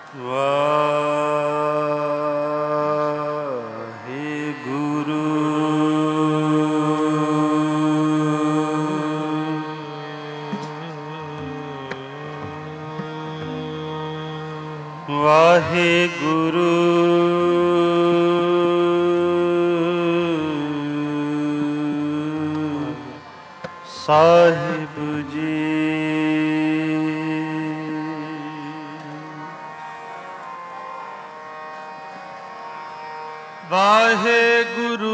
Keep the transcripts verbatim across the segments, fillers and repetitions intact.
ਵਾਹਿਗੁਰੂ ਵਾਹਿਗੁਰੂ ਸਾਹਿਬ ਜੀ। ਵਾਹਿਗੁਰੂ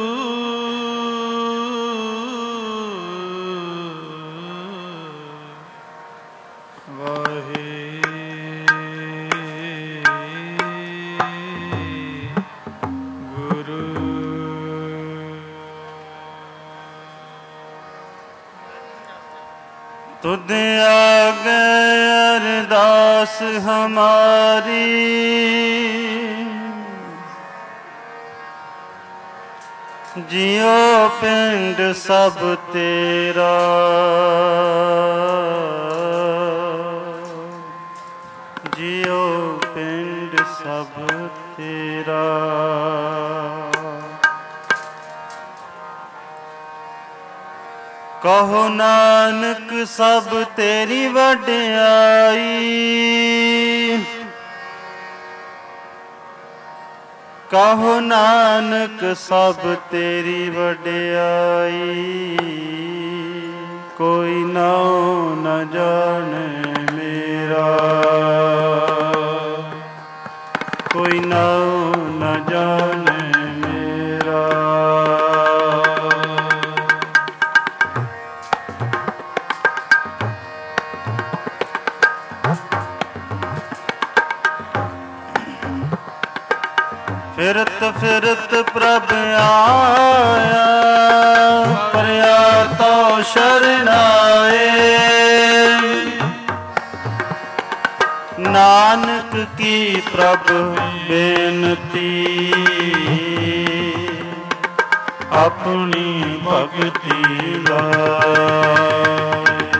तुद आगे अरदास हमारी, जियो पिंड सब तेरा, जियो पिंड सब तेरा। कहो नानक सब तेरी वड्याई, कहो नानक सब तेरी वड्याई। कोई नाऊ न जाने मेरा, कोई नाऊ न जाने मेरा। फिरत फिरत प्रभ आया, परया तो शरण आए। नानक की प्रभ बेनती, अपनी भगति लाए।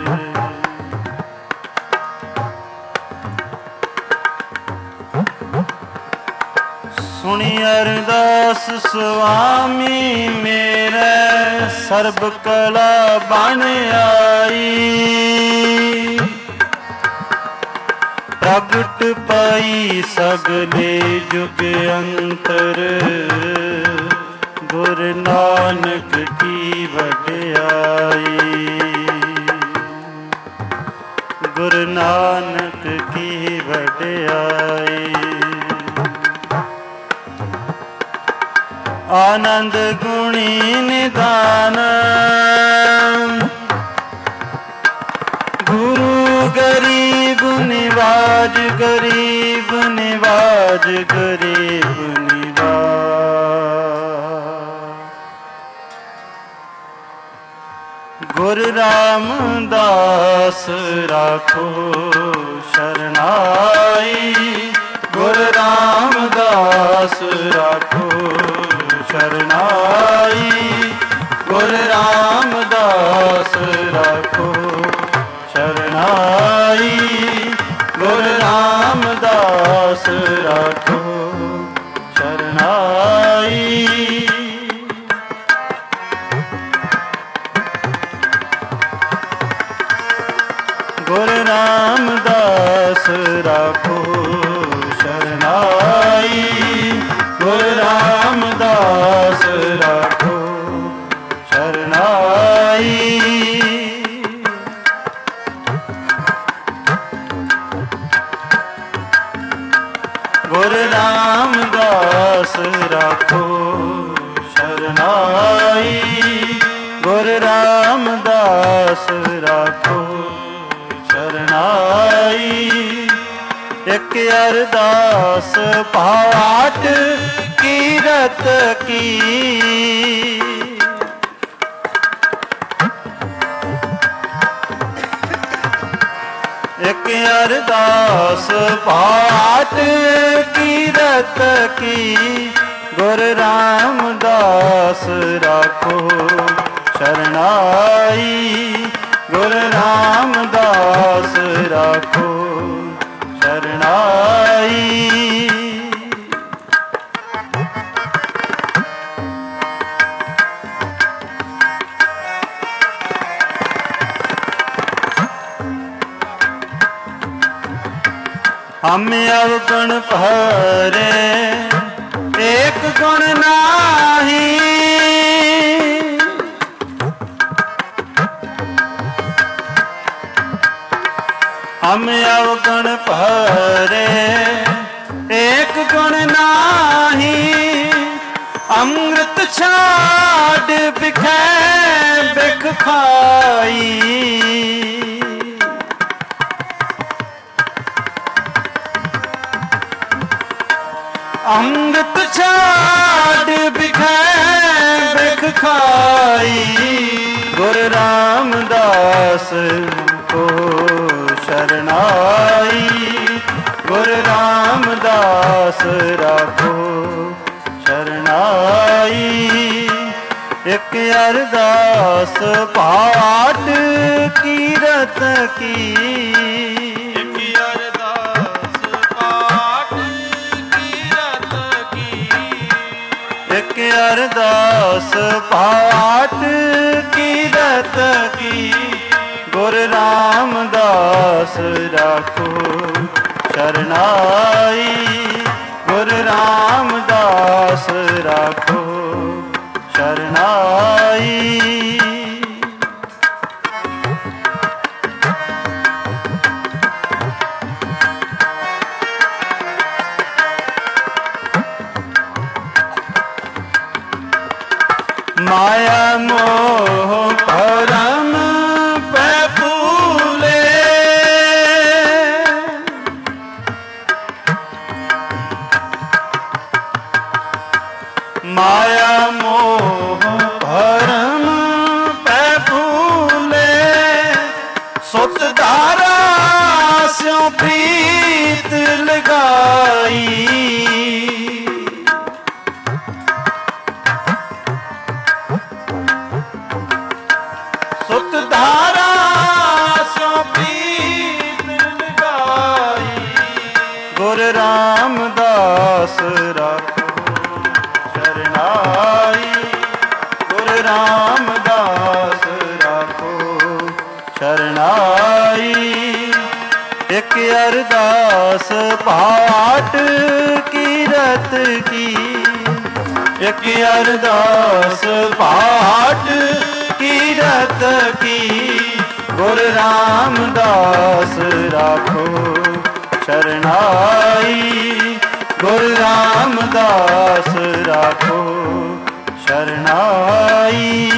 सुनी अरदास स्वामी मेरे, सर्ब कला बन आई। प्रगट पाई सगले जुग अंतर, गुरु नानक की वड्याई। गुरु नानक की वड्याई। आनंद गुणी निदान, गुरु गरीब निवाज, गरीब निवाज, गरीब निवाज। गुरु रामदास राखो शरणाई, गुरु रामदास राखो शरणाई। गुरु रामदास राखो शरणाई, गुरु रामदास राखो शरणाई। गुरु रामदास राखो शरणाई, गुरु रामदास राखो शरणाई। गुरु रामदास राखो शरणाई, गुरु रामदास राखो शरणाई। एक अरदास पाठ कीरत की, एक अरदास पाठ कीरत की। गुरु रामदास राखो शरणाई, गुरु रामदास राखो शरणाई। हम अवगुण भरे एक गुण नाही, हम अवगुण भरे एक गुण नाही, अमृत छाड़ बिखै बिख खाई। अमृत छाड़ बिखै बिख खाई, गुरु रामदास को शरणाई, गुरु रामदास राखो शरणाई। एक अरदास पाठ कीरत की, एक अरदास पाठ कीरत की, एक अरदास पाठ कीरत की, गुरु रामदास राखो शरणाई, गुरु रामदास राखो शरणाई। माया मोह भरम पे फूले, माया मोह भरम पे फूले, सुत धारा स्यों प्रीत लगाई, सुत धारा स्यों प्रीत लगाई, गुरु रामदास राखो शरणाई, गुरु रामदास राखो शरणाई। एक अरदास पाठ कीरत की, एक अरदास पाठ कीरत की, गुरु रामदास राखो शरणाई, गुरु रामदास राखो शरणाई।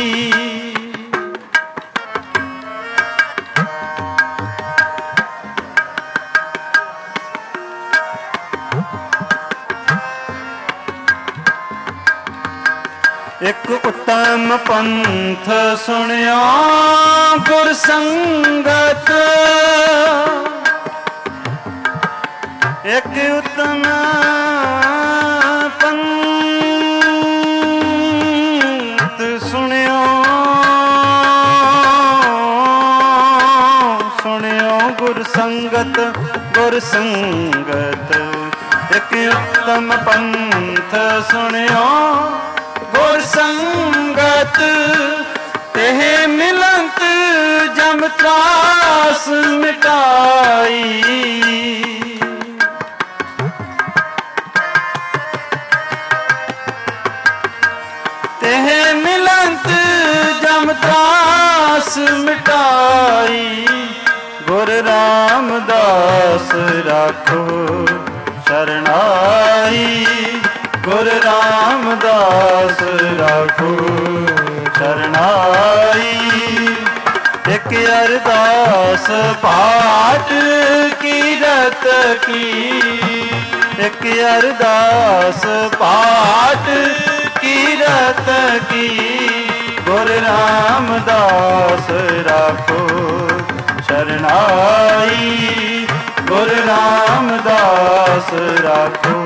एक उत्तम पंथ सुनियो गुर संगत, एक उत्तम पंथ सुनियो, सुनियो गुर संगत, गुर संगत। एक उत्तम पंथ सुनियो गुर संगत, तेह मिलंत जम त्रास मिटाई, तेह मिलंत जम त्रास मिटाई, गुरु रामदास राखो शरणाई, गुरु रामदास राखो शरणाई। एक अरदास पाठ कीरत की, एक अरदास पाठ कीरत की, गुरु रामदास राखो शरणाई, गुरु रामदास राखो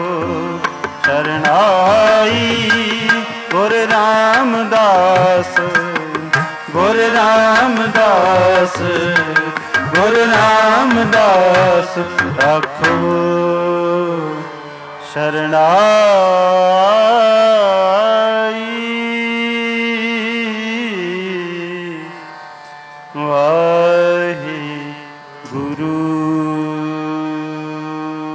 शरणाई। गुरु रामदास, गुरु रामदास, गुरु रामदास राखो शरणाई। वाहे गुरु।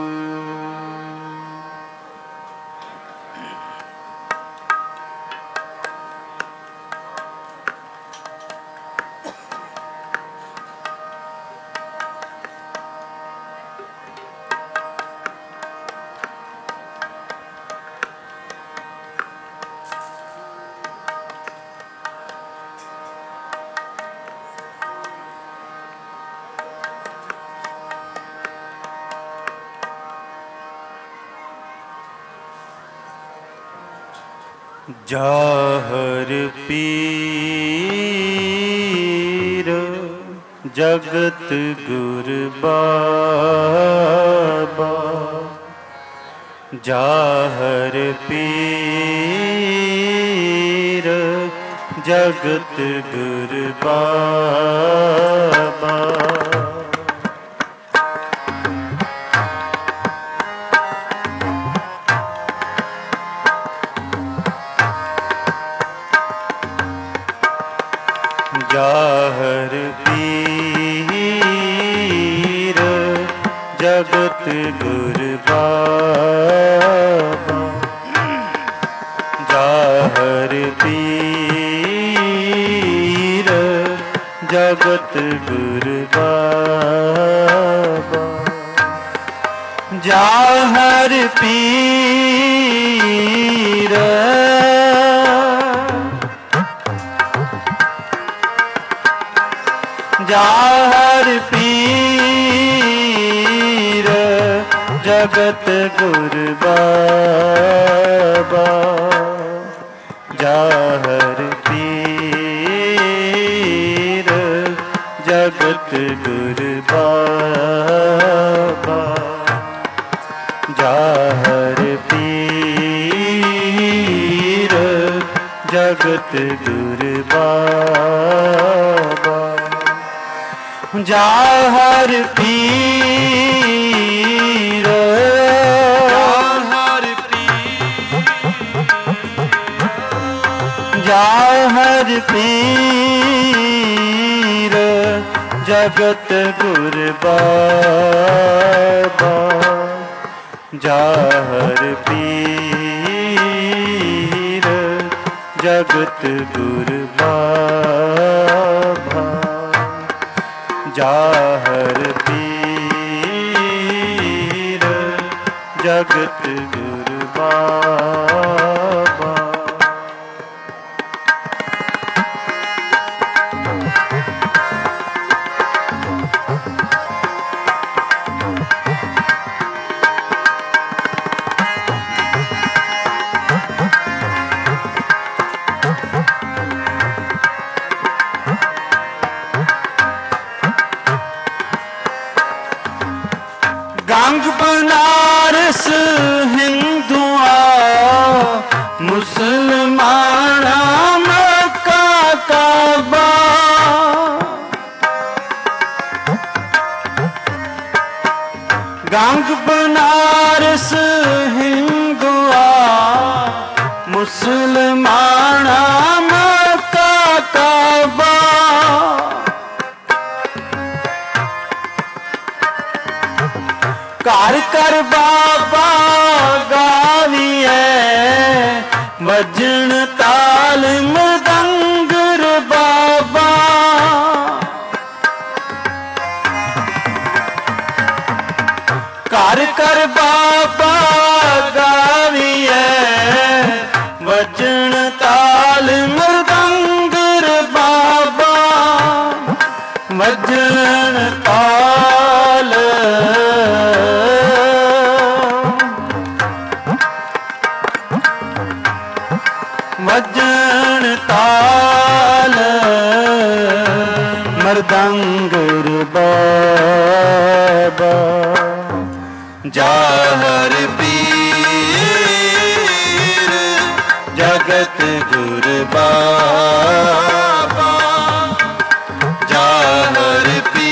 जाहर पीर जगत गुर बाबा, जाहर पीर जगत गुर बाबा। जाहर पीर जगत गुर बाबा, जाहर पीर जगत गुर बाबा, जाहर पीर जाहर पीर जगत गुर बाबा, जाहर पीर जगत गुर बाबा, जाहर पीर जगत गुर बाबा, जाहर पीर जाहर पीर जाहर पीर जगत गुर बाबा, जाहर पीर जगत गुर बाबा, जाहर पीर जगत गुर बाबा। गंग बनारस हिंदुआ मुसलमाना मक्का काबा, गंग बनारस हिंदुआ मुसलमाना मक्का काबा, कर कर बाबा गाविए बजन ताल मृदंगर बाबा, कर कर बाबा गाविए बजन ताल मृदंगर बाबा, बजन ताल वजन ताल मृदंगर बाबा, जाहर पीर जगत गुर बाबा, जाहर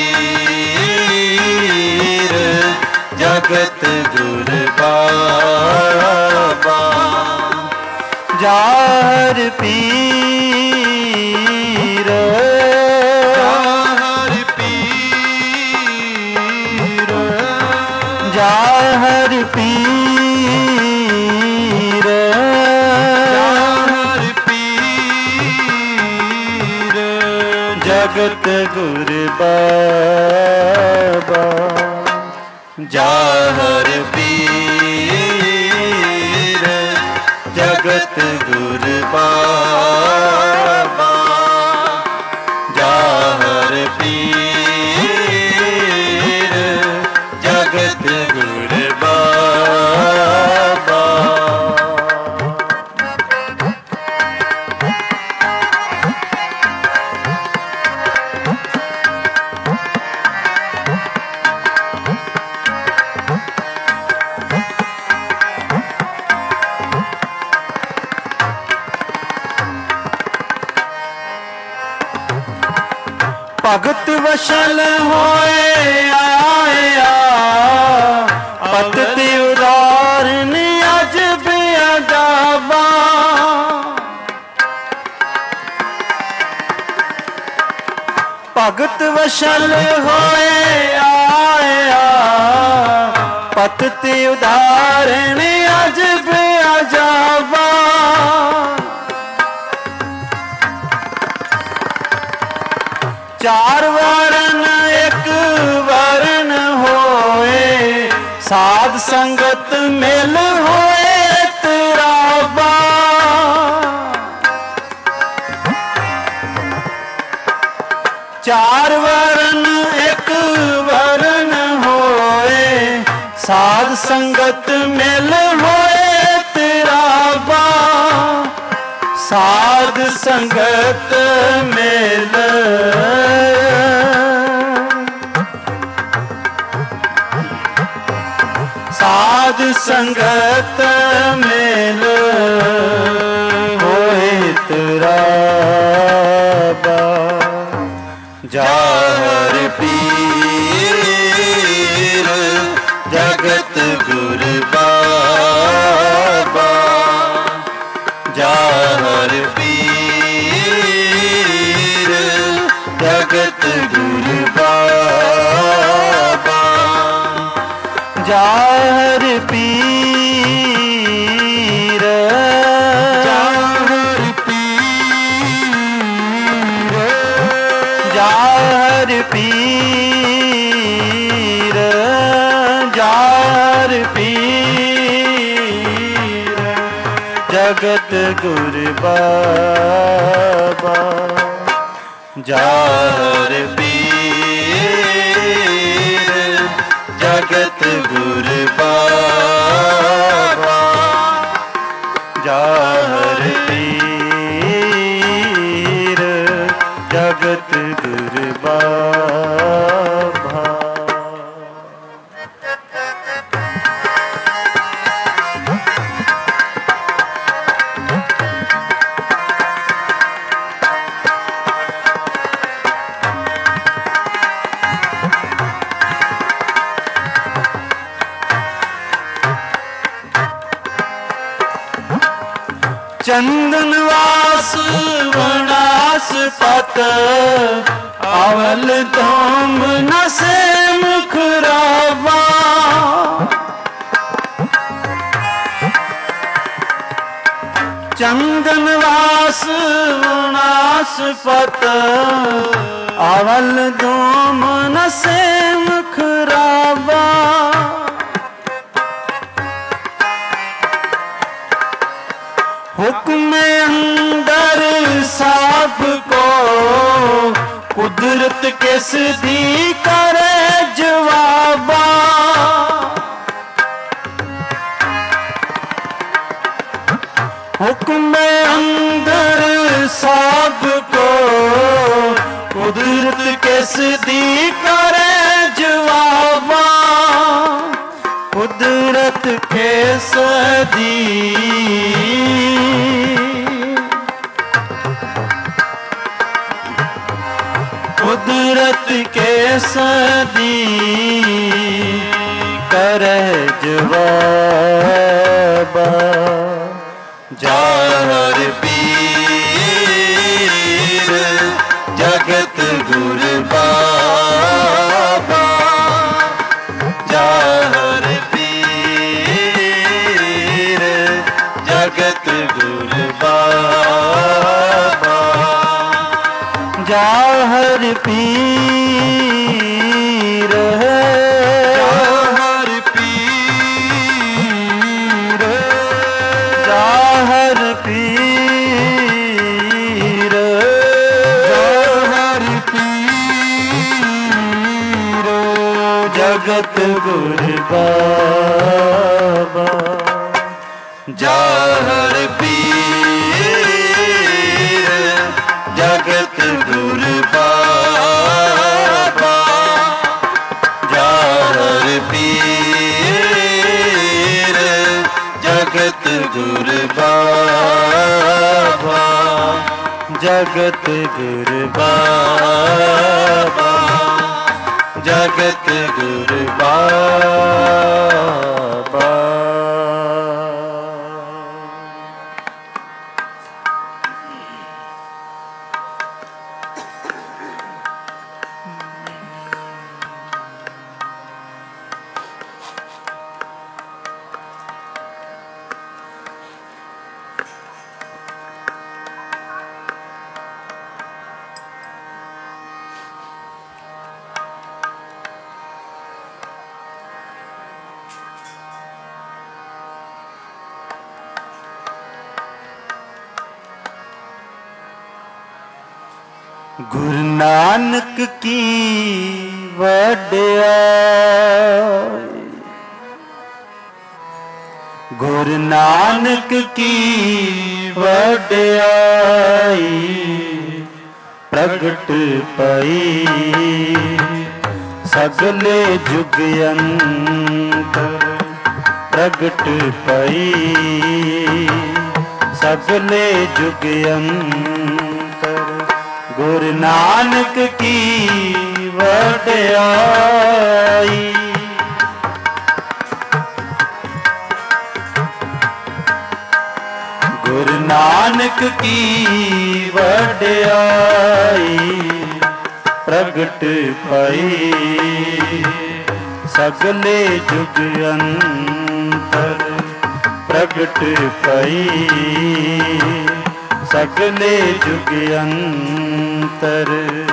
पीर जगत गुर बाबा, जाहर पीर जाहर पीर जाहर पीर जाहर पीर जगत गुर बाबा, जाहर पीर जगत गुर बाबा, जाहर पीर जगत गुर बाबा। ਭਗਤ ਵਸ਼ਲ ਹੋਏ ਆਇਆ ਪਤ ਤੇ ਉਦਾਰਨ ਅਜ ਬਿਆਜਾਵਾ ਭਗਤ ਵਸ਼ਲ ਹੋਏ ਆਇਆ ਪਤ ਤੇ ਉਦਾਰਨ ਅਜ ਬਿਆਜਾਵਾ ਚਾਰ ਵਰਨ ਇੱਕ ਵਰਨ ਹੋਏ ਸਾਧ ਸੰਗਤ ਮਿਲ ਹੋਏ ਤਰਾਵਾ ਚਾਰ ਵਰਨ ਇੱਕ ਵਰਨ ਹੋਏ ਸਾਧ ਸੰਗਤ ਮਿਲ ਹੋਏ ਤਰਾਵਾ ਸਾਧ ਸੰਗਤ ਮਿਲ ਸਾਧ ਸੰਗਤ ਮਿਲ ਹੋਏ ਤਰਾਵਾ ਜਾਹਰ ਪੀਰ ਜਗਤ ਗੁਰ ਬਾਬਾ ਜਾਹਰ ਪੀਰ ਜਗਤ ਗੁਰ ਬਾਬਾ ਜਾਹਰ ਪੀਰ ਜਾਹਰ ਪੀਰ ਜਾਹਰ ਪੀਰ ਜਾਹਰ ਪੀਰ ਜਗਤ ਗੁਰ ਬਾਬਾ ਜਾਹਰ ਪੀਰ ਜਗਤ ਗੁਰ ਬਾਬਾ ਜਾਹਰ ਪੀਰ ਜਗਤ ਗੁਰ ਬਾਬਾ चंदन वास वनास पत अवल धोम न से मुखरावा चंदन वास वनास पत अवल धोम न से मुखरावा हुक्म अंदर साफ को कुदरत किस दी करे जवाबा हुक्म अंदर साफ को कुदरत किस दी करे जवाबा कुदरत किस दी कुदरत किस दी करे जवाबा जाहर पीर जगत गुर बाबा जाहर पीर जगत गुर बाबा जाहर पीर जाहर पीर जाहर पीर जाहर पीर जगत गुर बाबा जाहर पीर जगत गुर बाबा जाहर पीर जगत गुर बाबा ਜਗਤ ਗੁਰ ਬਾਬਾ, ਜਗਤ ਗੁਰ ਬਾਬਾ। ਗੁਰੂ ਨਾਨਕ ਕੀ ਵਡਿਆਈ, ਗੁਰੂ ਨਾਨਕ ਕੀ ਵਡਿਆਈ, ਪ੍ਰਗਟ ਪਈ ਸਗਲੇ ਜੁਗ ਅੰਤਰ, ਪ੍ਰਗਟ ਪਈ ਸਗਲੇ ਜੁਗ ਅੰਤਰ। ਗੁਰੂ ਨਾਨਕ ਕੀ ਵਡਿਆਈ, ਗੁਰੂ ਨਾਨਕ ਕੀ ਵਡਿਆਈ, ਪ੍ਰਗਟ ਪਈ ਸਗਲੇ ਜੁਗ ਅੰਤਰ, ਪ੍ਰਗਟ ਪਈ ਸਗਲੇ ਜੁਗ ਅੰਤਰ।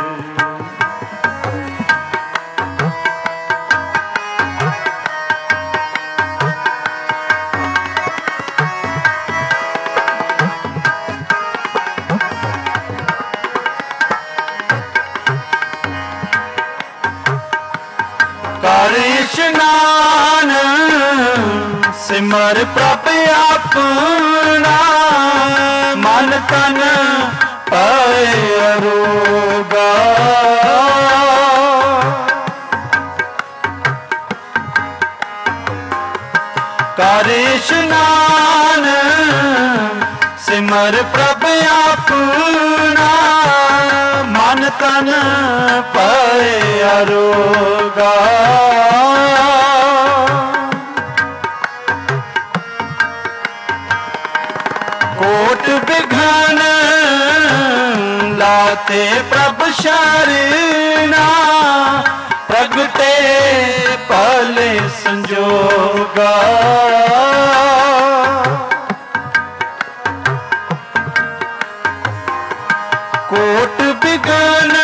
ਕਰ ਇਸ਼ਨਾਨ ਸਿਮਰ ਪ੍ਰਭ ਆਪਣਾ, ਮਨ ਤਨ ਪਾਏ ਅਰੋਗਾ। ਕਰ ਇਸ਼ਨਾਨ ਸਿਮਰ ਪ੍ਰਭ ਆਪਣਾ, ਮਨ ਤਨ ਪਾਏ ਅਰੋਗਾ। ਕੋਟ ਬਿਘਨ ਲਾਤੇ ਪ੍ਰਭ ਸ਼ਰਨਾ, ਪ੍ਰਗਟੇ ਭਲੇ ਸੰਜੋਗਾ। ਕੋਟ ਬਿਘਨ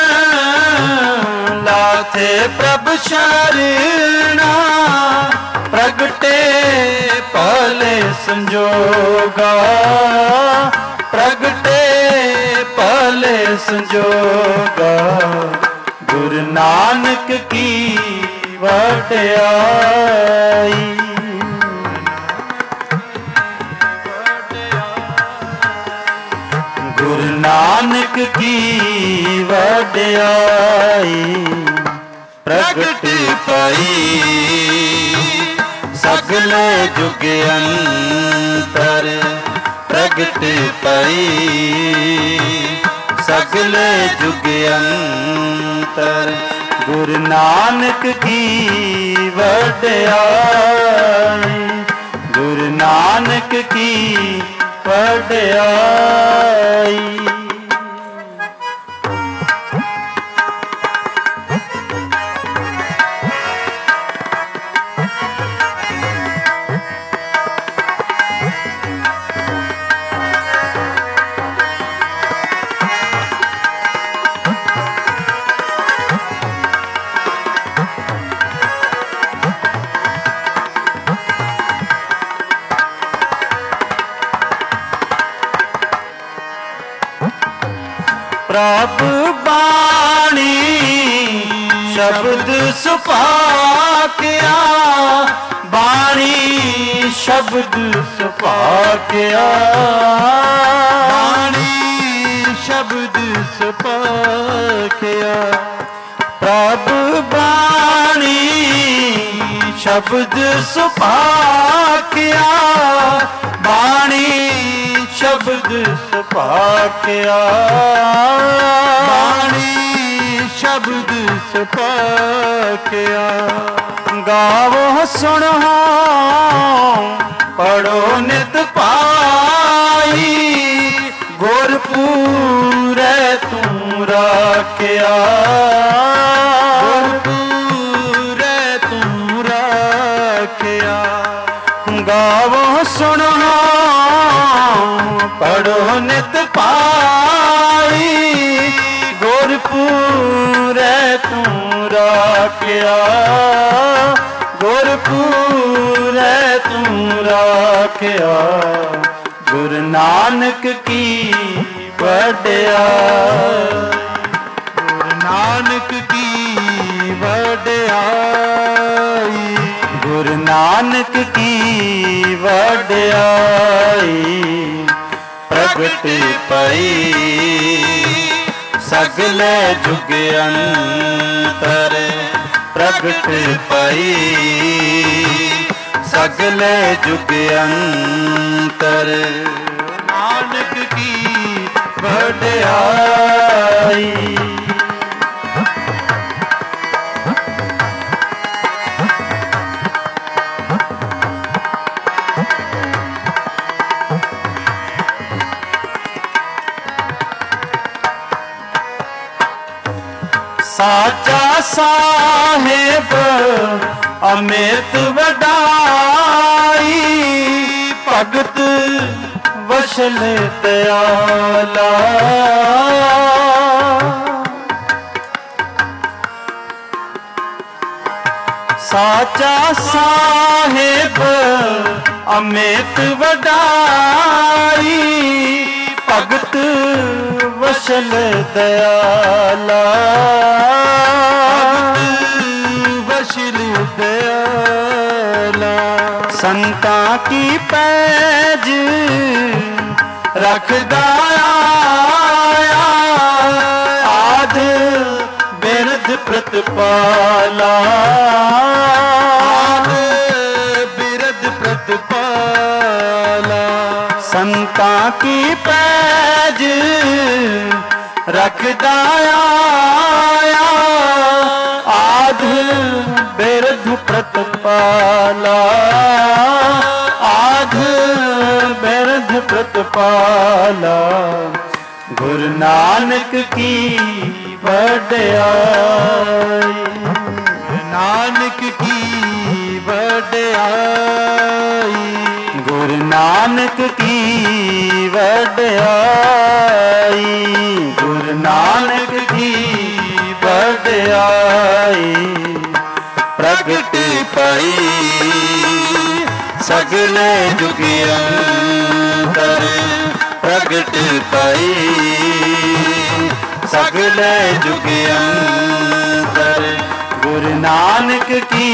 ਲਾਤੇ ਪ੍ਰਭ ਸ਼ਰਨਾ, ਪ੍ਰਗਟੇ ਭਲੇ ਸੰਜੋਗਾ। ਪ੍ਰਗਟੇ ਭਲੇ ਸੰਜੋਗਾ। ਗੁਰੂ ਨਾਨਕ ਕੀ ਵਡਿਆਈ, ਗੁਰੂ ਨਾਨਕ ਕੀ ਵਡਿਆਈ, ਪ੍ਰਗਟ ਪਈ ਸਗਲੇ ਜੁਗ ਅੰਤਰ, ਪ੍ਰਗਟ ਪਈ ਸਗਲੇ ਜੁਗ ਅੰਤਰ। ਗੁਰੂ ਨਾਨਕ ਕੀ ਵਡਿਆਈ, ਗੁਰੂ ਨਾਨਕ ਕੀ ਵਡਿਆਈ। ਪ੍ਰਭ ਬਾਣੀ ਸ਼ਬਦ ਸੁਭਾਕਿਆ, ਬਾਣੀ ਸ਼ਬਦ ਸੁਭਾਕਿਆ, ਬਾਣੀ ਸ਼ਬਦ ਸੁਭਾਕਿਆ। ਪ੍ਰਭ ਬਾਣੀ ਸ਼ਬਦ ਸੁਭਾਖਿਆ ਬਾਣੀ ਸ਼ਬਦ ਸੁਭਾਖਿਆ ਬਾਣੀ ਸ਼ਬਦ ਸੁਭਾਖਿਆ ਗਾਵੋ ਸੁਣੋ ਪੜੋ ਨਿਤ ਪਾਈ ਗੁਰਪੂਰੈ ਤੂੰ ਰਾਖਿਆ ਗੁਰਪੂਰੈ ਤੂੰ ਰਾਖਿਆ ਗਾਵੋ ਸੁਣੋ ਪੜੋ ਨਿਤ ਪਾਈ ਗੁਰਪੂਰੈ ਤੂੰ ਰਾਖਿਆ ਗੁਰਪੂਰੈ ਤੂੰ ਰਾਖਿਆ ਗੁਰੂ ਨਾਨਕ ਕੀ ਵਡਿਆਈ ਗੁਰੂ ਨਾਨਕ ਕੀ ਵਡਿਆਈ ਗੁਰੂ ਨਾਨਕ ਕੀ ਵਡਿਆਈ ਪ੍ਰਗਟ ਪਈ ਸਗਲੇ ਜੁਗ ਅੰਤਰ ਪ੍ਰਗਟ ਪਈ ਸਗਲੇ ਜੁਗ ਅੰਤਰ ਨਾਨਕ ਕੀ ਵਡਿਆਈ ਸਾਚਾ ਸਾਹਿਬ ਅਮਿਤ ਵਡਾਈ ਭਗਤ ਵਸ਼ਲ ਦਿਆਲਾ ਸਾਚਾ ਸਾਹਿਬ ਅਮਿਤ ਵਡਾਈ ਭਗਤ ਵਸ਼ਲ ਦਿਆਲਾ ਵਸ਼ਲ ਦਿਆਲਾ ਸੰਤਾਂ ਕੀ ਪੈਜ ਰੱਖਦਾ ਆਇਆ ਆਦ ਬਿਰਧ ਪ੍ਰਤਪਾਲਾ ਆਦ ਬਿਰਧ ਪ੍ਰਤਪਾਲਾ ਸੰਤਾਂ ਕੀ ਪੈਜ ਰੱਖਦਾ ਆਇਆ ਆਦ ਬਿਰਧ ਪ੍ਰਤਪਾਲਾ ਆਦ ਬਿਰਧ ਪ੍ਰਤਪਾਲਾ ਗੁਰੂ ਨਾਨਕ ਕੀ ਵਡਿਆਈ ਨਾਨਕ ਕੀ ਵਡਿਆਈ ਗੁਰੂ ਨਾਨਕ ਕੀ ਵਡਿਆਈ ਗੁਰੂ ਨਾਨਕ ਕੀ ਵਡਿਆਈ ਪ੍ਰਗਟ ਪਈ ਸਗਲੇ ਜੁਗ ਅੰਤਰ ਪ੍ਰਗਟ ਪਈ ਸਗਲੇ ਜੁਗ ਅੰਤਰ ਗੁਰੂ ਨਾਨਕ ਕੀ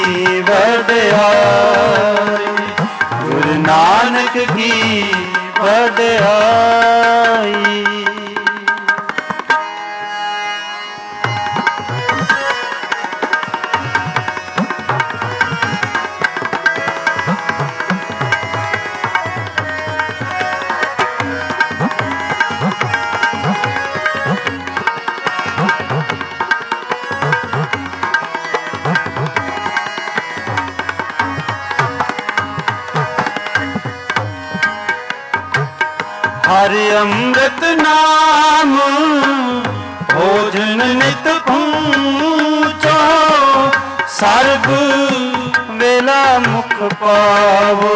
ਵਡਿਆਈ ਗੁਰੂ ਨਾਨਕ ਕੀ ਵਡਿਆਈ ਹਰਿ ਅੰਮ੍ਰਿਤ ਨਾਮ ਭੋਜਨ ਨਿਤ ਪੂੰਚੋ ਸਰਬ ਵੇਲਾ ਮੁਖ ਪਾਵੋ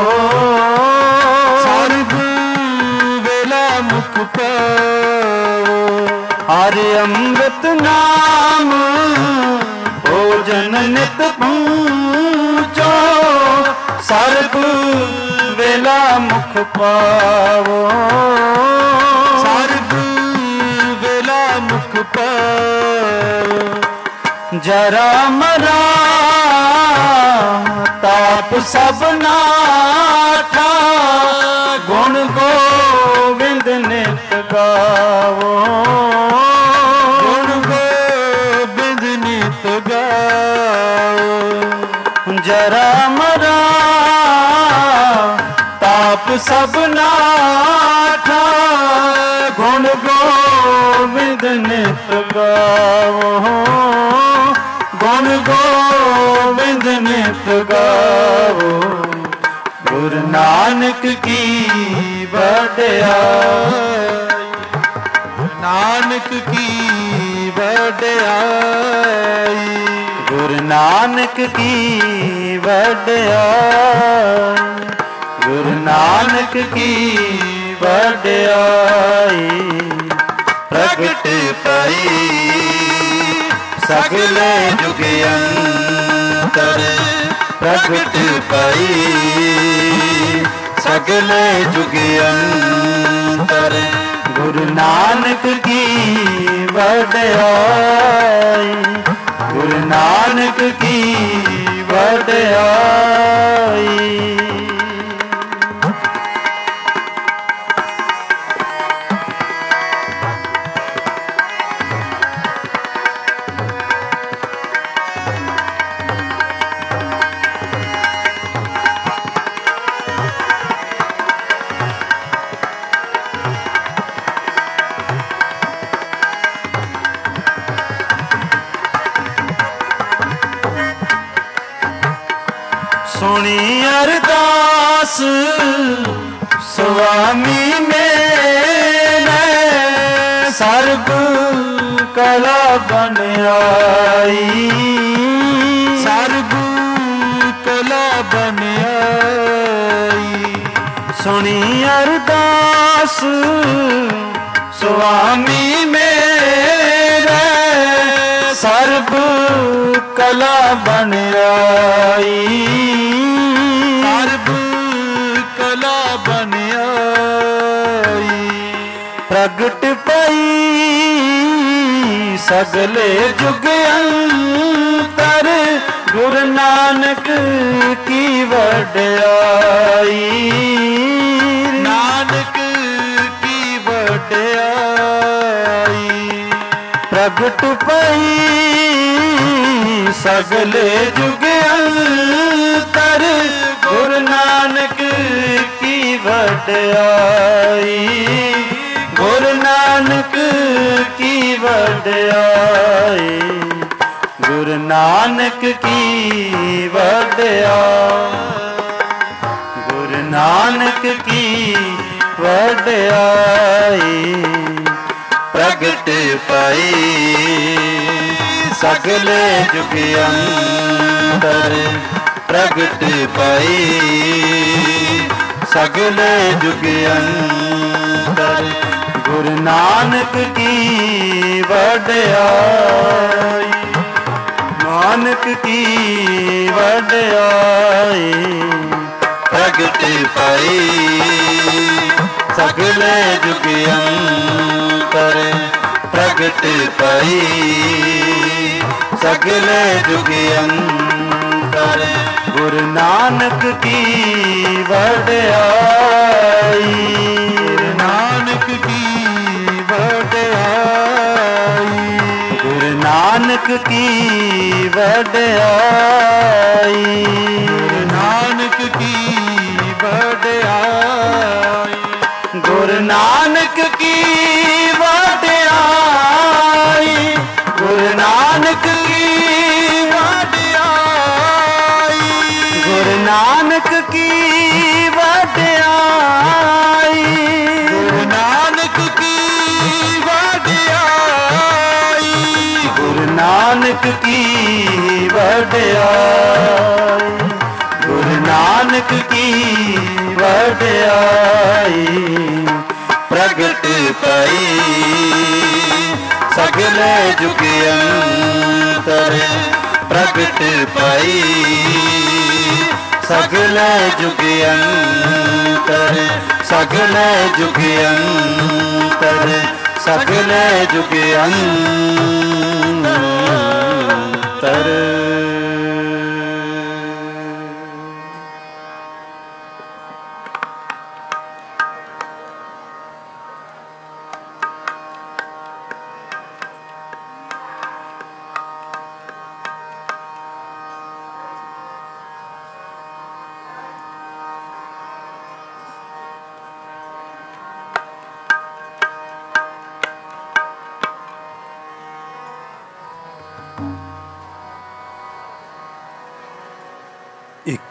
ਸਰਬ ਵੇਲਾ ਮੁਖ ਪਾਵੋ ਹਰਿ ਅੰਮ੍ਰਿਤ ਨਾਮ ਭੋਜਨ ਨਿਤ ਪੂੰਚੋ ਸਰਬ ਵੇਲਾ ਮੁਖ ਪਾਵੋ ਸਰਬ ਵੇਲਾ ਮੁਖ ਪਾਵੋ ਜਰਾ ਮਰਾ ਤਾਪ ਸਭ ਨਾਠਾ ਗੁਣ ਗੋਵਿੰਦ ਨਿਤ ਗਾਵੋ ਗੁਣ ਗੋਬਿੰਦ ਨਿਤ ਗਾਵੋ ਜੈ ਗਾਵੋ ਗੁਰੂ ਨਾਨਕ ਕੀ ਵਡਿਆਈ। ਨਾਨਕ ਕੀ ਵਡਿਆਈ। ਗੁਰੂ ਨਾਨਕ ਕੀ ਵਡਿਆਈ। ਗੁਰੂ ਨਾਨਕ ਕੀ ਵਡਿਆਈ। ਪ੍ਰਗਟ ਪਈ ਸਗਲੇ ਜੁਗ ਅੰਤਰ। ਪ੍ਰਗਟ ਪਈ ਸਗਲੇ ਜੁਗ ਅੰਤਰ। ਗੁਰੂ ਨਾਨਕ ਕੀ ਵਡਿਆਈ। ਗੁਰੂ ਨਾਨਕ ਕੀ ਵਡਿਆਈ। ਸੁਣੀ ਅਰਦਾਸ ਸੁਆਮੀ ਮੇਰੇ। ਸਰਬ ਕਲਾ ਬਨ ਆਈ। ਸਰਬ ਕਲਾ ਬਨ ਆਈ। ਸੁਣੀ ਅਰਦਾਸ ਸੁਆਮੀ ਮੇਰੇ। ਸਰਬ ਕਲਾ ਬਨ ਆਈ। ਸਰਬ ਕਲਾ ਬਨ ਆਈ। ਪ੍ਰਗਟ ਪਈ ਸਗਲੇ ਜੁਗ ਅੰਤਰ। ਗੁਰੂ ਨਾਨਕ ਕੀ ਵਡਿਆਈ। ਨਾਨਕ ਕੀ ਵਡਿਆਈ। ਪ੍ਰਗਟ ਪਈ ਸਗਲੇ ਜੁਗ ਅੰਤਰ। ਗੁਰੂ ਨਾਨਕ ਕੀ ਵਡਿਆਈ। ਗੁਰੂ ਨਾਨਕ ਕੀ ਵਡਿਆਈ। ਗੁਰੂ ਨਾਨਕ ਕੀ ਵਡਿਆਈ। ਗੁਰੂ ਨਾਨਕ ਕੀ ਵਡਿਆਈ। ਪ੍ਰਗਟ ਪਈ ਸਗਲੇ ਜੁਗ ਅੰਤਰ। ਪ੍ਰਗਟ ਪਈ ਸਗਲੇ ਜੁਗ ਅੰਤਰ। ਗੁਰੂ ਨਾਨਕ ਕੀ ਵਡਿਆਈ। ਨਾਨਕ ਕੀ ਵਡਿਆਈ। ਪ੍ਰਗਟ ਪਈ ਸਗਲੇ ਜੁਗ ਅੰਤਰ। ਪ੍ਰਗਟ ਪਈ ਸਗਲੇ ਜੁਗ ਅੰਤਰ। ਗੁਰੂ ਨਾਨਕ ਕੀ ਵਡਿਆਈ। ਗੁਰੂ ਨਾਨਕ ਕੀ ਵਡਿਆਈ। ਗੁਰੂ ਨਾਨਕ ਕੀ ਵਡਿਆਈ। ਗੁਰੂ ਨਾਨਕ ਕੀ ਵਡਿਆਈ। ਗੁਰੂ ਨਾਨਕ ਕੀ ਵਡਿਆਈ। ਗੁਰੂ ਨਾਨਕ ਕੀ ਵਡਿਆਈ। ਗੁਰੂ ਨਾਨਕ ਕੀ ਵਡਿਆਈ। ਗੁਰੂ ਨਾਨਕ ਕੀ ਵਡਿਆਈ। ਗੁਰੂ ਨਾਨਕ ਕੀ ਵਡਿਆਈ। ਗੁਰੂ ਨਾਨਕ ਕੀ ਵਡਿਆਈ। ਪ੍ਰਗਟ ਪਈ ਸਗਲੇ ਜੁਗ ਅੰਤਰ। ਪ੍ਰਗਟ ਪਈ ਸਗਲੇ ਜੁਗ ਅੰਤਰ। ਸਗਲੇ ਜੁਗ ਅੰਤਰ। ਸਗਲੇ ਜੁਗ ਅੰਤਰ।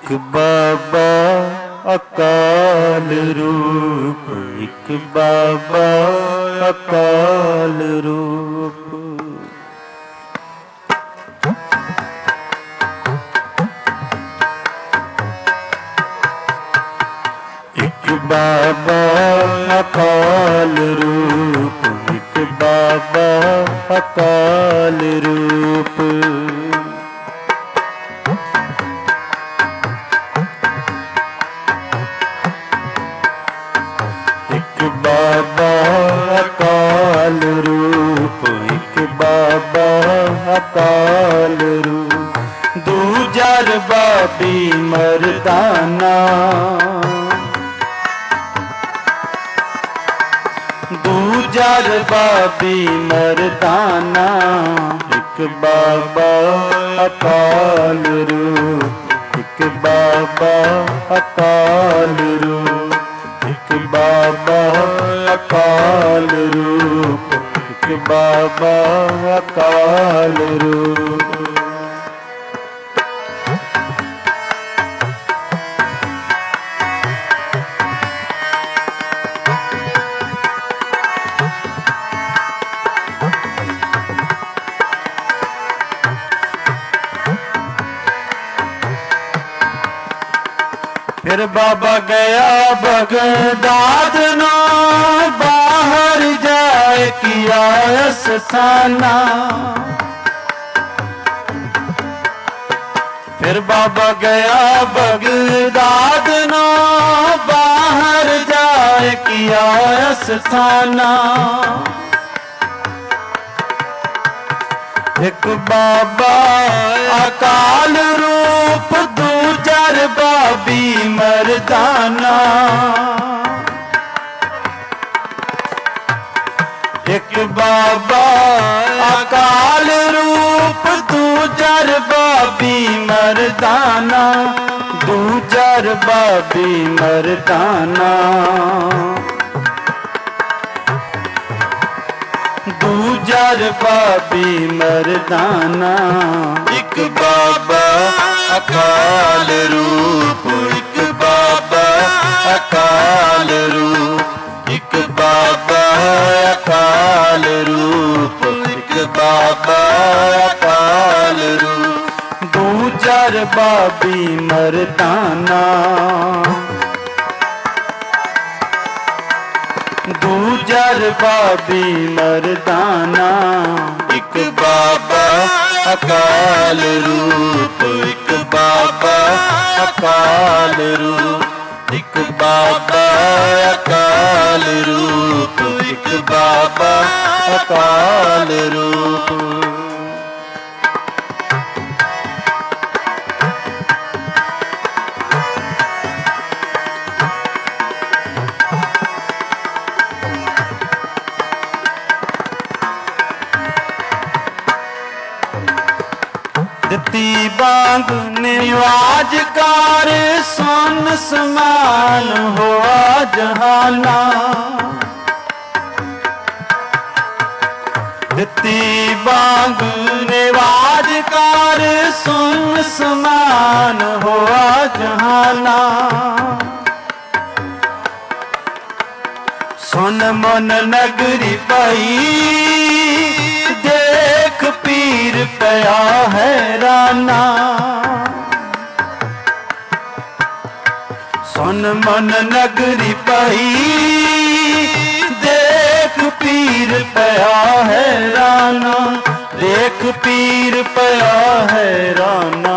ਇੱਕ ਬਾਬਾ ਅਕਾਲ ਰੂਪ, ਇੱਕ ਬਾਬਾ ਅਕਾਲ ਰੂਪ। ਇੱਕ ਬਾਬਾ ਅਕਾਲ ਰੂਪ, ਇੱਕ ਬਾਬਾ ਅਕਾਲ ਰੂਪ। ਇੱਕ ਬਾਬਾ ਅਕਾਲ ਰੂਪ, ਇੱਕ ਬਾਬਾ ਅਕਾਲ ਰੂਪ। ਦੂਜਾ ਰਬਾਬੀ ਮਰਦਾਨਾ, ਦੂਜਾ ਰਬਾਬੀ ਮਰਦਾਨਾ। ਇੱਕ ਬਾਬਾ ਅਕਾਲ ਰੂਪ, ਇੱਕ ਬਾਬਾ ਅਕਾਲ ਰੂਪ। ਇੱਕ ਬਾਬਾ ਅਕਾਲ ਰੂਪ, ਇੱਕ ਬਾਬਾ ਅਕਾਲ ਰੂਪ। फिर बाबा गया बगदाद ना, बाहर जाए किया स्थाना। फिर बाबा गया बगदाद ना, बाहर जाए किया स्थाना। एक बाबा अकाल रूप, दूजा रबाबी मर्दाना। एक बाबा अकाल रूप, दूजा रबाबी मर्दाना। दूजा रबाबी मर्दाना, दूजा रबाबी मर्दाना। एक बाबा अकाल रूप, एक बाबा अकाल रूप। एक बाबा अकाल रूप, एक बाबा अकाल रूप। दूजा रबाबी मर्दाना, दूजा रबाबी मर्दाना। एक बाबा अकाल रूप, एक बाबा अकाल रूप। एक बाबा अकाल रूप, एक बाबा अकाल रूप। ਦਿੱਤੀ ਬਾਂਗ ਨਿਵਾਜ ਕਾਰ, ਸੁਨ ਸਮਾਨ ਹੋਆ ਜਹਾਨਾ। ਦਿੱਤੀ ਬਾਂਗ ਨਿਵਾਜ ਕਾਰ, ਸੁਨ ਸਮਾਨ ਹੋਆ ਜਹਾਨਾ। ਸੁਨ ਮਨ ਨਗਰੀ ਪਈ, देख पीर पया हैराना। सुन मन नगरी पई, देख पीर पया हैराना। देख पीर पया हैराना,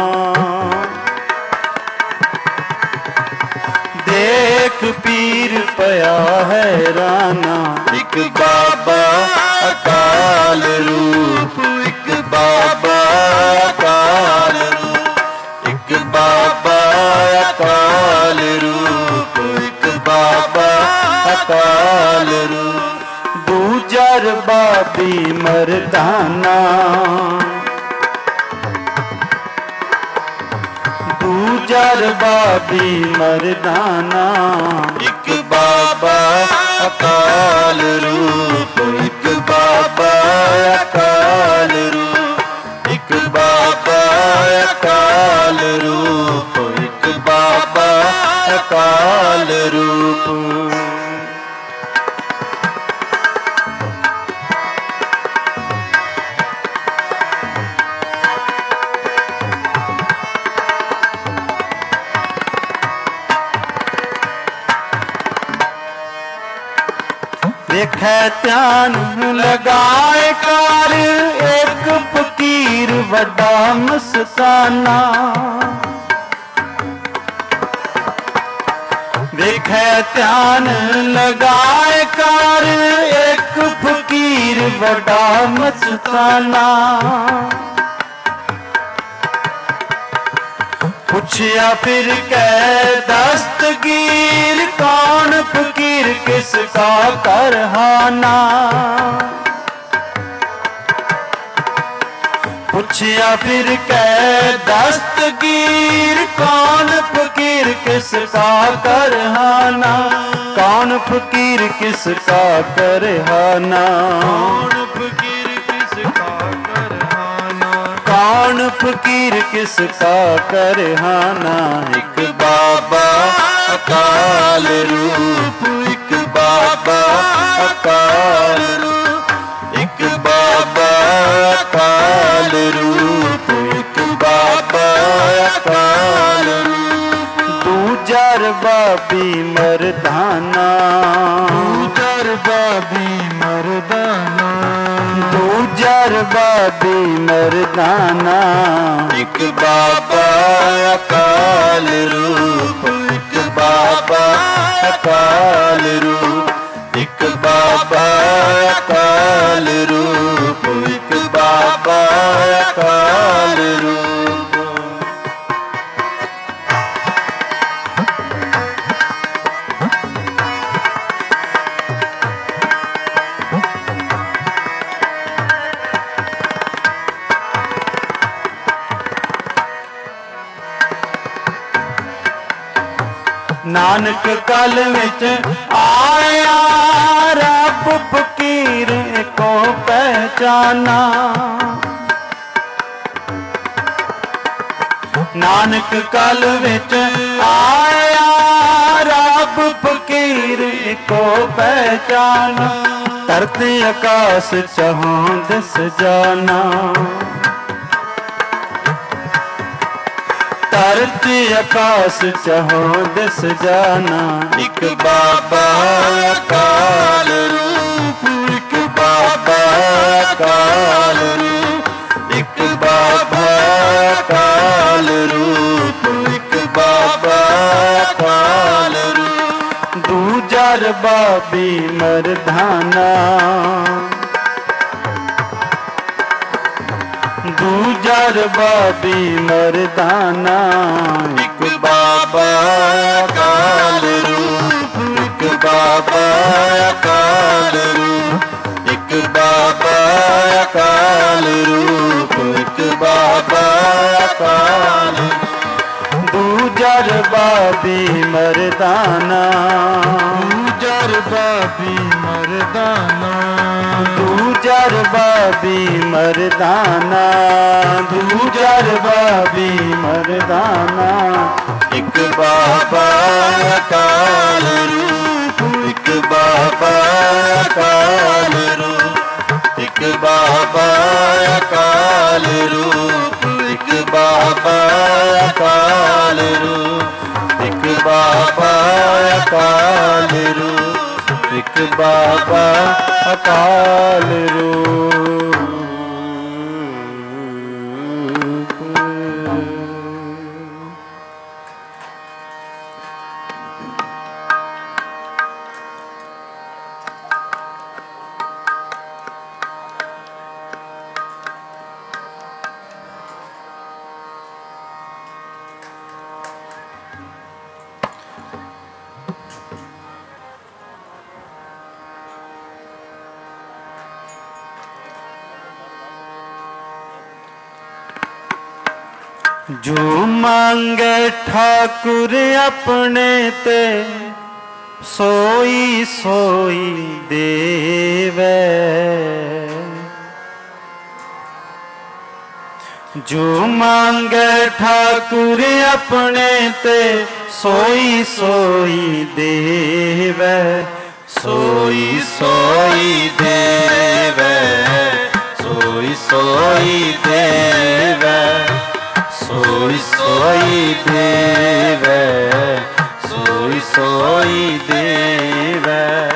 देख पीर पया हैराना। एक बाबा अकाल रूप, एक बाबा अकाल रूप। एक बाबा अकाल रूप, एक बाबा अकाल रूप। दूजा रबाबी मर्दाना, दूजा रबाबी मर्दाना। एक बाबा अकाल रूप, एक बाबा अकाल रूप। एक बाबा अकाल रूप, एक ਅਕਾਲ ਰੂਪ। ਵੇਖੈ ਧਿਆਨ ਲਗਾਏ ਕਰ ਇੱਕ ਫਕੀਰ ਵੱਡਾ ਮਸਤਾਨਾ। ਵੇਖੈ ਧਿਆਨ ਲਗਾਏ ਕਰ ਇੱਕ ਫਕੀਰ ਵੱਡਾ ਮਸਤਾਨਾ। ਪੁੱਛਿਆ ਫਿਰ ਕੈ ਦਸਤਗੀਰ ਕੌਣ ਫਕੀਰ ਕਿਸ ਕਾ ਕਰਹਾਨਾ। ਪੁੱਛਿਆ ਫਿਰ ਕੈ ਦਸਤਗੀਰ ਕੌਣ ਫਕੀਰ ਕਿਸ ਕਾ ਕਰਹਾਨਾ। ਕੌਣ ਫਕੀਰ ਕਿਸ ਕਾ ਕਰਹਾਨਾ। ਕੌਣ ਫਕੀਰ ਕਿਸ ਕਾ ਕਰਹਾਨਾ। ਕੌਣ ਫਕੀਰ ਕਿਸ ਕਾ ਕਰਹਾਨਾ। ਇੱਕ ਬਾਬਾ ਅਕਾਲ ਰੂਪ। ਇੱਕ ਬਾਬਾ ਅਕਾਲ ਰੂਪ। ਇੱਕ ਬਾਬਾ ਅਕਾਲ ਰੂਪ। ਇੱਕ ਬਾਬਾ ਅਕਾਲ ਰੂਪ। ਦੂਜਾ ਰਬਾਬੀ ਮਰਦਾਨਾ। ਦੂਜਾ ਰਬਾਬੀ ਮਰਦਾਨਾ। ਦੂਜਾ ਰਬਾਬੀ ਮਰਦਾਨਾ। ਇੱਕ ਬਾਬਾ ਅਕਾਲ ਰੂਪ। ਇੱਕ ਬਾਬਾ ਅਕਾਲ ਰੂਪ। ਇੱਕ ਬਾਬਾ ਅਕਾਲ ਰੂਪ। ਇੱਕ ਬਾਬਾ ਅਕਾਲ ਰੂਪ। ਨਾਨਕ ਕਲ ਵਿੱਚ ਆਇਆ ਰੱਬ ਫਕੀਰ ਕੋ ਪਹਿਚਾਨਾ। ਨਾਨਕ ਕਲ ਵਿੱਚ ਆਇਆ ਰੱਬ ਫਕੀਰ ਕੋ ਪਹਿਚਾਨਾ। ਧਰਤ ਆਕਾਸ਼ ਚਹੁੰ ਦਿਸ ਜਾਨਾ। ਧਰਤ ਆਕਾਸ਼ ਚਹੁੰ ਦਿਸ ਜਾਨਾ। ਇੱਕ ਬਾਬਾ ਅਕਾਲ ਰੂਪ। ਇੱਕ ਬਾਬਾ ਅਕਾਲ ਰੂਪ। ਇੱਕ ਬਾਬਾ ਅਕਾਲ ਰੂਪ। ਇੱਕ ਬਾਬਾ ਅਕਾਲ ਰੂਪ। ਦੂਜਾ ਰਬਾਬੀ ਮਰਦਾਨਾ। ਦੂਜਾ ਰਬਾਬੀ ਮਰਦਾਨਾ। ਇੱਕ ਬਾਬਾ ਅਕਾਲ ਰੂਪ। ਇੱਕ ਬਾਬਾ ਅਕਾਲ ਰੂਪ। ਇੱਕ ਬਾਬਾ ਅਕਾਲ ਰੂਪ। ਇੱਕ ਬਾਬਾ ਅਕਾਲ ਰੂਪ। ਦੂਜਾ ਰਬਾਬੀ ਮਰਦਾਨਾ। ਦੂਜਾ ਰਬਾਬੀ ਮਰਦਾਨਾ। ਦੂਜਾ ਰਬਾਬੀ ਮਰਦਾਨਾ। ਦੂਜਾ ਰਬਾਬੀ ਮਰਦਾਨਾ। ਇੱਕ ਬਾਬਾ ਅਕਾਲ ਰੂਪ। ਇੱਕ ਬਾਬਾ ਅਕਾਲ ਰੂਪ। ਇੱਕ ਬਾਬਾ ਅਕਾਲ ਰੂਪ। ਇੱਕ ਬਾਬਾ ਅਕਾਲ ਰੂਪ। ਇੱਕ ਬਾਬਾ ਅਕਾਲ ਰੂਪ। ਇੱਕ ਬਾਬਾ ਅਕਾਲ ਰੂਪ। जो मांगे ठाकुर अपने ते सोई सोई देवे। जो मांगे ठाकुर अपने ते सोई सोई देवै, सोई सोई देवै, सोई सोई देवै, सोई सोई देवै, सोई सोई देवै।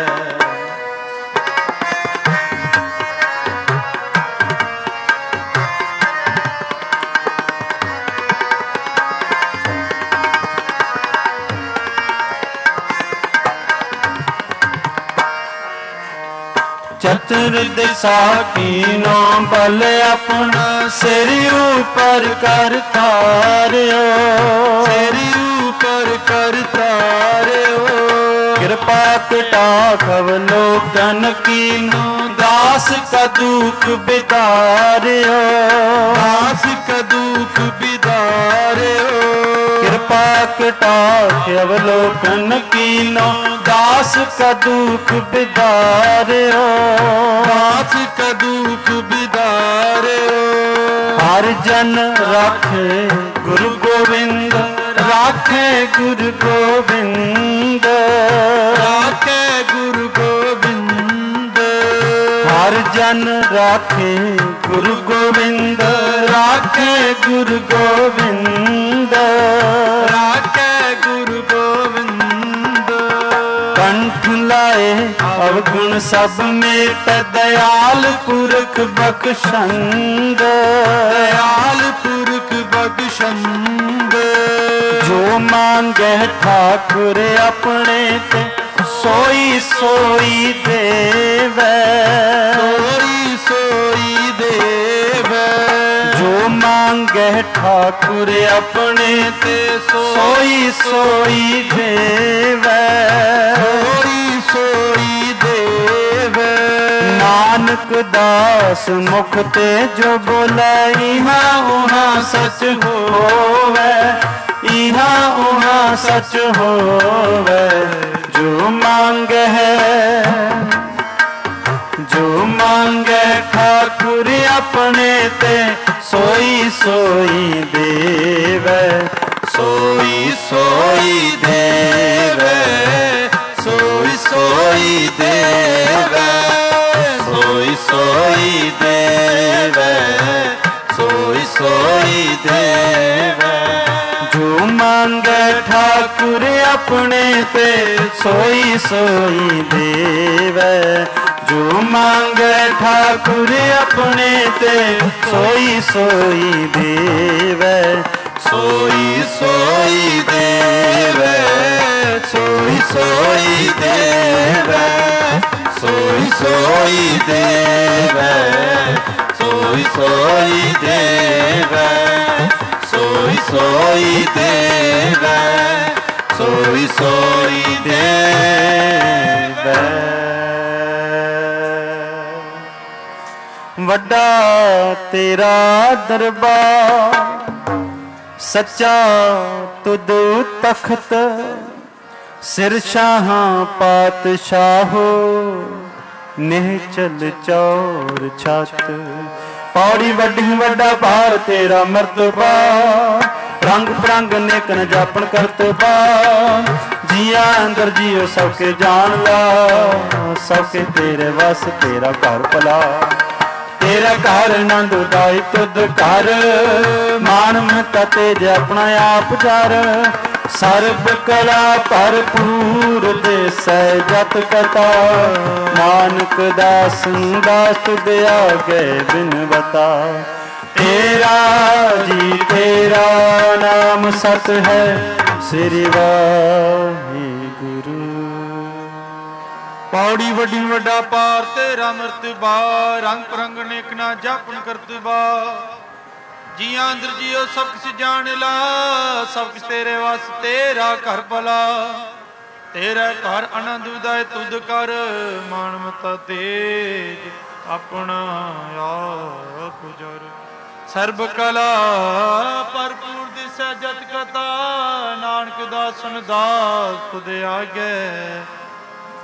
चतुर दिशा कीनो बल अपना सिर ऊपर कर तारियो, सिर ऊपर कर तारियो। कृपा कटाक्ष अवलोकन कीनो दास का दुख बिदारियो, दास का दुख बिदारियो। कृपा कटाक्ष अवलोकन कीनो दास का दुख बिदारियो, दास का दुख बिदारियो। हर जन राखे गुरु गोविंद, राखे गुरु गोविंद, राखे गुरु गोविंद। हर जन राखे गुरु गोविंद, राखे गुरु गोविंद, राखे गुरु गोविंद। कंठ लाए अवगुण सब मेट, दयाल पुरख बख्शंद, दयाल पुरख बख्शंद। जो मांगे ठाकुर अपने ते सोई सोई देवै, सोई सोई देवै। जो मांगे ठाकुर अपने ते सोई सोई देवै, सोई सोई देवै। नानक दास मुख ते जो बोले, इहा उहा सच होवे, इहा उहा सच होवे। जो मांगे है जो मांगे ठाकुर अपने ते सोई सोई देवै, सोई सोई देवै, सोई सोई देवै, सोई सोई देवै, सोई सोई देवै। जो मांगे ठाकुर अपने ते सोई सोई देवै, जो मांगे ठाकुर अपने ते सोई सोई देवै, सोई सोई देवै, सोई सोई देवै, सोई सोई देवै, सोई सोई देवै, सोई सोई देवै, सोई सोई देवै। वड्डा तेरा दरबार सच्चा तुद तख्त, सिर शाहां पातशाहो निहचल चौर छत। पौड़ी वड्डी वड्डा पार तेरा मर्तबा, रंग बिरंग नेक न जापन करतबा। जिया अंदर जियो सबके जान ला, सबके तेरे वस तेरा घर भला। तेरा घर आनंद उदाई तुद घर, मान महता तेज अपना आप जर। सर्ब कला भरपूर देसै जत कथा, नानक दास दास तुद आगे बिन बता। तेरा जी तेरा नाम सत है, श्री वाहिगुरु। पौड़ी वड्डी वड्डा पार तेरा मर्तबा, रंग परंग नेक ना जापन करतबा। जिया अंदर जियो सब किस जान ला, सब किस तेरे वास तेरा घर भला। तेरा घर आनंद उदाय तुद कर, मान मता तेज अपना आप जर। सर्ब कला भरपूर दिसै जत कथा, नानक दासन दास तुद आगे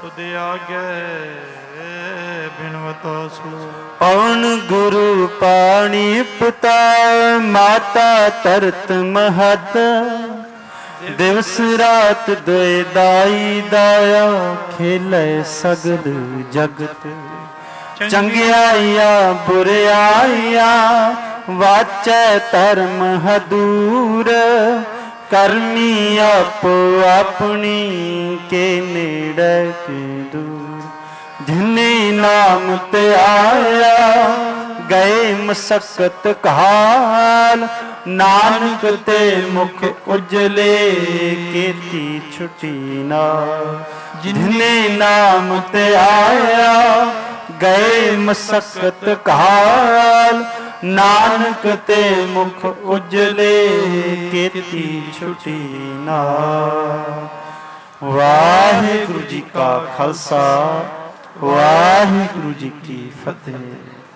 ਤੁਧ ਆਗੇ ਬਿਨਵਤਾ ਸੋ। ਪਵਨ ਗੁਰੂ ਪਾਣੀ ਪਿਤਾ ਮਾਤਾ ਧਰਤ ਮਹਤ ਦਿਵਸ ਰਾਤ ਦੋਇ ਦਾਈ ਦਾਇਆ ਖੇਲੇ ਸਗਲ ਜਗਤ। ਚੰਗਿਆਈਆਂ ਬੁਰਿਆਈਆਂ ਵਾਚੈ ਧਰਮ ਹਦੂਰ ਕਰਮੀ ਆਪੋ ਆਪਣੀ ਕੇ ਨੇੜੇ ਕੇ ਦੂਰ। ਜਿਨੇ ਨਾਮ ਤੇ ਆਇਆ ਗਏ ਮਸਕਤ ਕਾਲ ਨਾਨਕ ਤੇ ਮੁਖ ਉਜਲੇ ਕੀਤੀ ਛੁਟੀ ਨਾਲ। ਜਿਨੇ ਨਾਮ ਤੇ ਆਇਆ ਗਏ ਮਸਕਤ ਕਾਲ ਨਾਨਕ ਤੇ ਮੁਖ ਉਜਲੇ ਕੀਤੀ ਛੁਟੀ ਨਾਲ। ਵਾਹਿਗੁਰੂ ਜੀ ਕਾ ਖਾਲਸਾ ਵਾਹਿਗੁਰੂ ਜੀ ਕੀ ਫਤਿਹ।